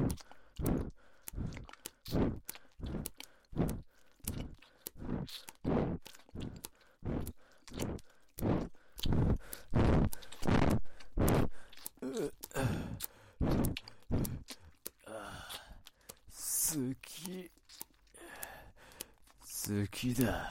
好きだ。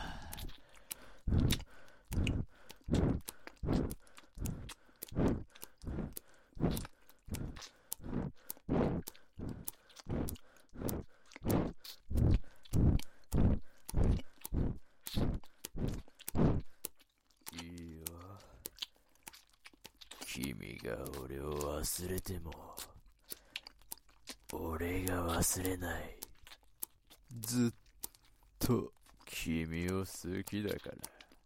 いいよ。君が俺を忘れても、俺が忘れない。ずっと君を好きだから。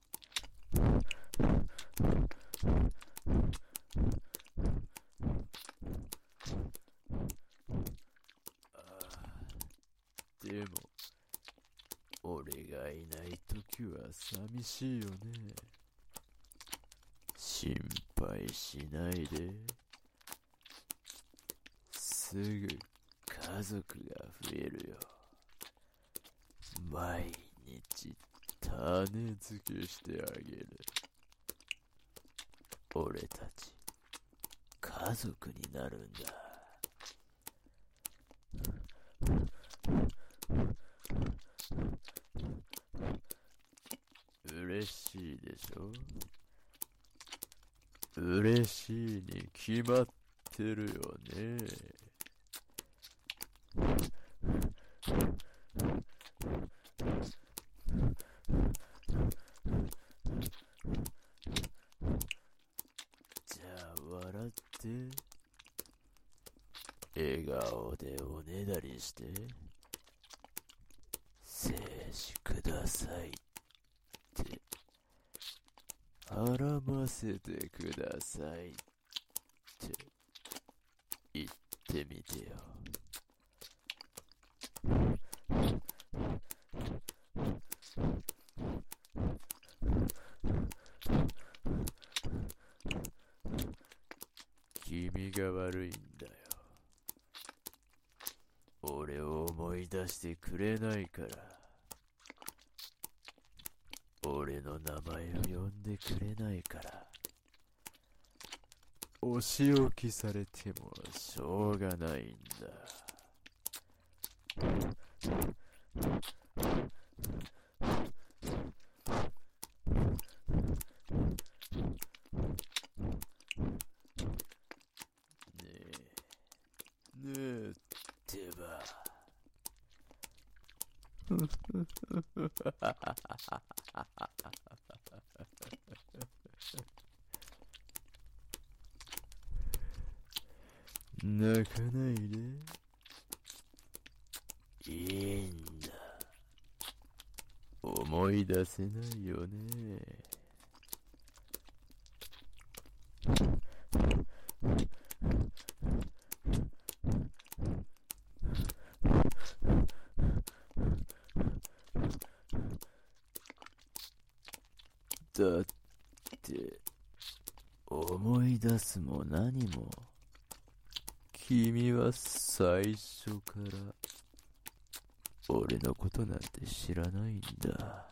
でも、俺がいないときは寂しいよね。心配しないで。すぐ家族が増えるよ。毎日種付けしてあげる。俺たち家族になるんだ。嬉しいでしょ？嬉しいに決まってるよね。じゃあ笑って、笑顔でおねだりして、精子くださいって絡ませてくださいって言ってみてよ。君が悪いんだよ。俺を思い出してくれないから。俺の名前を呼んでくれないから。お仕置きされてもしょうがないんだ。ねえってば。泣かないで。いいんだ。思い出せないよね。だって思い出すも何も、君は最初から俺のことなんて知らないんだ。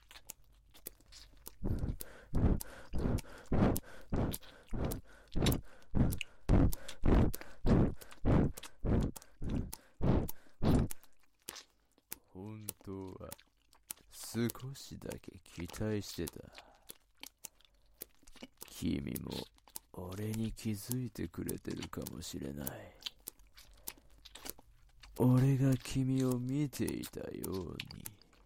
本当は少しだけ期待してた。君も俺に気づいてくれてるかもしれない。俺が君を見ていたように。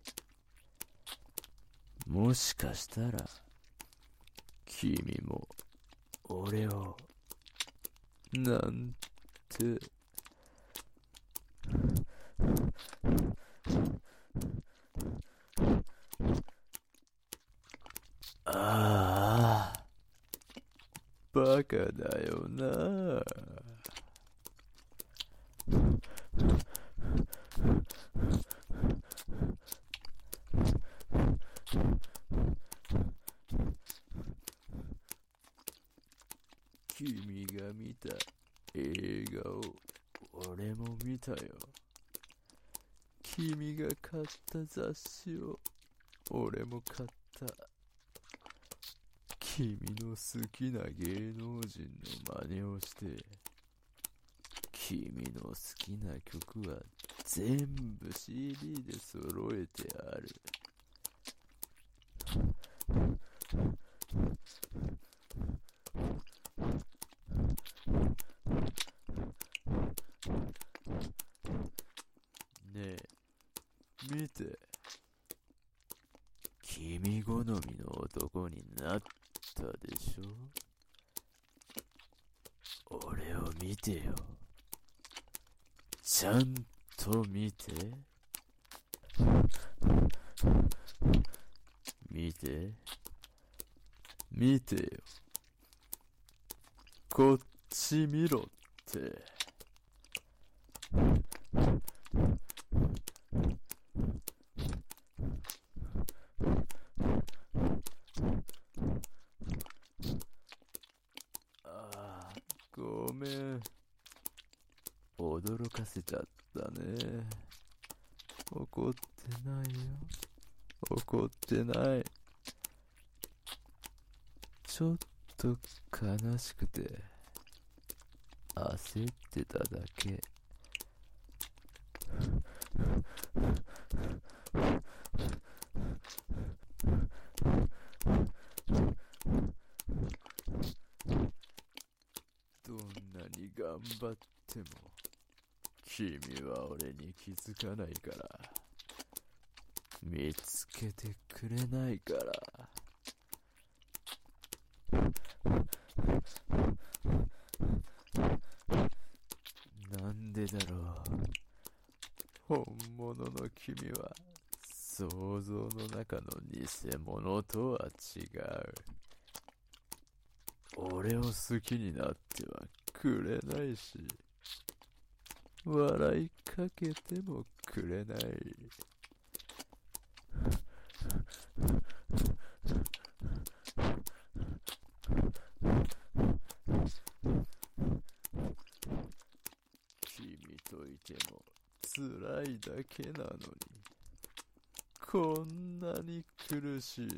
もしかしたら君も俺をなんて。ああ、バカだよな。君が見た映画を俺も見たよ。君が買った雑誌を俺も買った。君の好きな芸能人の真似をして、君の好きな曲は全部 CD で揃えてある。ねえ、見て。君好みの男になったでしょ。俺を見てよ。ちゃんと見て。見て。見てよ。こっち見ろって。ごめん。驚かせちゃったね。怒ってないよ。怒ってない。ちょっと悲しくて焦ってただけ。どんなに頑張っても君は俺に気づかないから、見つけてくれないから。なんでだろう。本物の君は想像の中の偽物とは違う。俺を好きになってはくれないし、笑いかけてもくれない。君といても辛いだけなのに、こんなに苦しいの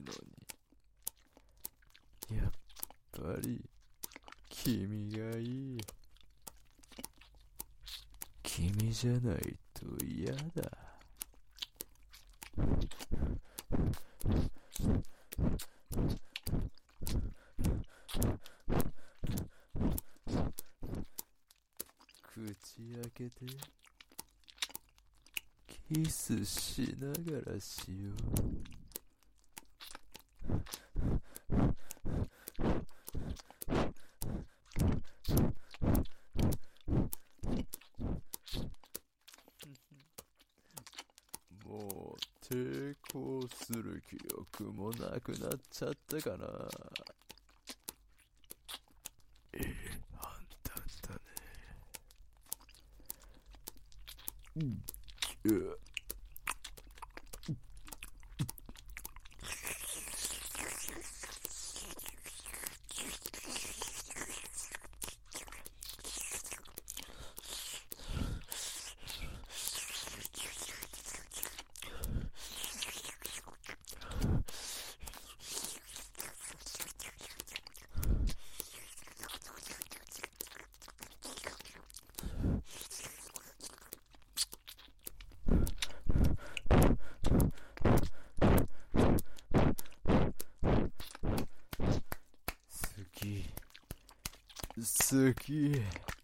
に、やっぱり君がいい。君じゃないと嫌だ。口開けてキスしながらしよう。もう抵抗する気力もなくなっちゃったかな。判断だね。好き。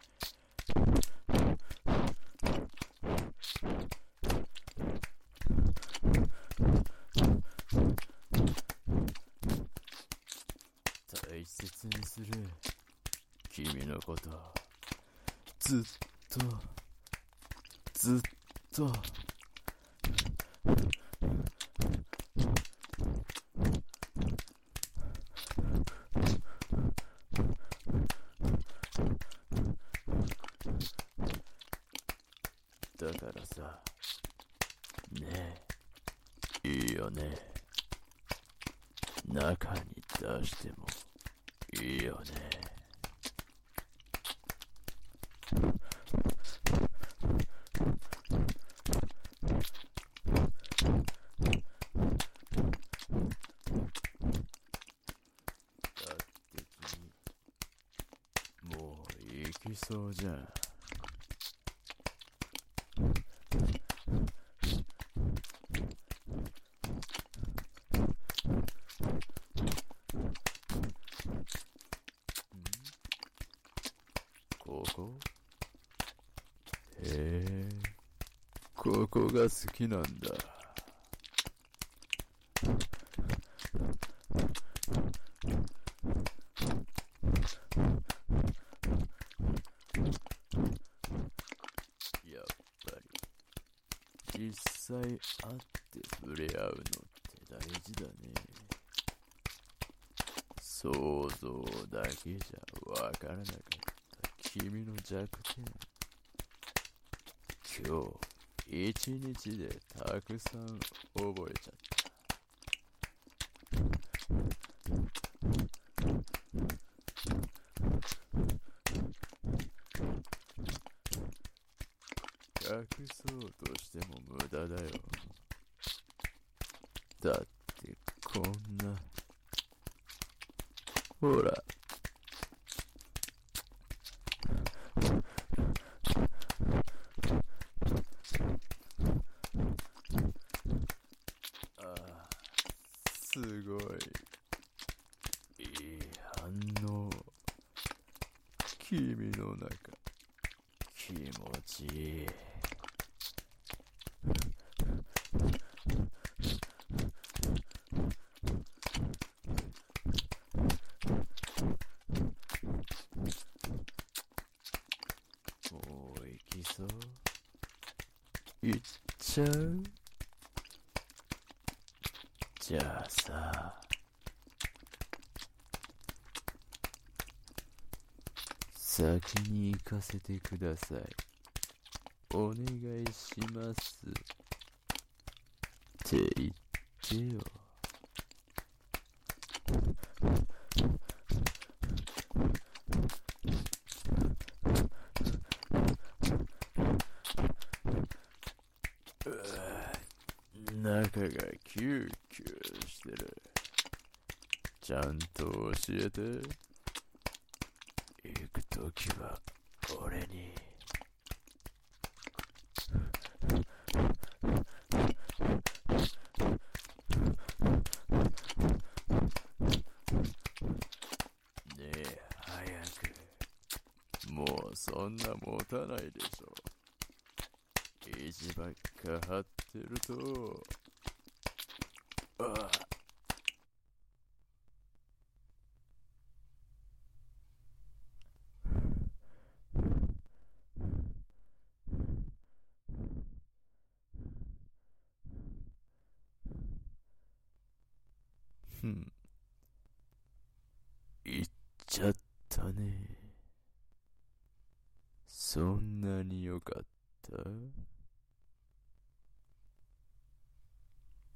大切にする。君のことずっとだからさ、ねえ、いいよね。中に出してもいいよね。 きそうじゃん。ここ？へえ、ここが好きなんだ。やっぱり実際会って触れ合うのって大事だね。想像だけじゃわからなかった君の弱点。今日一日でたくさん覚えちゃった。隠そうとしても無駄だよ。だってこんな、ほら。ああ、すごいいい反応。君の中気持ちいい。もう行きそう？行っちゃう？じゃあさ、先に行かせてください。お願いしますって言ってよ。中がキューキューしてる。ちゃんと教えて。行くときは俺に。ねえ、早く。もうそんな持たないでしょ。意地ばっか張ってると。ああ。ふん。行っちゃったね。そんなに良かった？